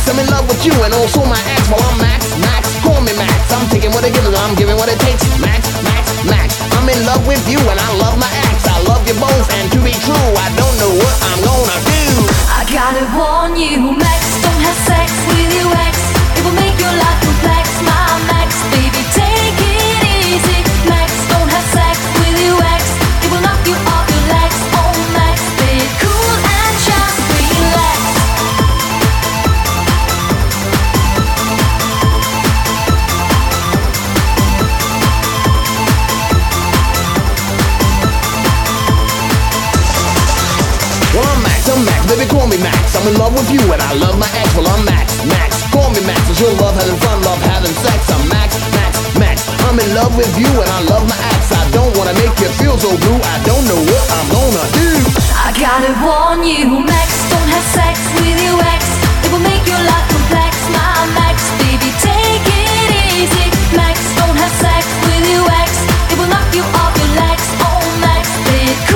I'm in love with you and also my ex. Well, I'm Max, Max, call me Max. I'm taking what it gives, I'm giving what it takes. Max, Max, Max. I'm in love with you and I love my ex. I love you both, and to be true, I don't know what I'm gonna do. I gotta warn you, Max, don't have sex with your ex. It will make your life complex, my Max. Baby, take it easy. Max, don't have sex with your ex. It will knock you off your legs. Oh, Max, be cool and just relax. Well, I'm Max, baby, call me Max. I'm in love with you and I love my ex. Well, I'm Max, Max, call me Max. It's your love having fun, love having sex. I'm Max, Max, Max. I'm in love with you and I love my ex. I don't wanna make you feel so blue. I don't know what I'm gonna do. I gotta warn you, Max, don't have sex with your ex. It will make your life complex, my Max. Baby, take it easy. Max, don't have sex with your ex. It will knock you off your legs. Oh, Max, be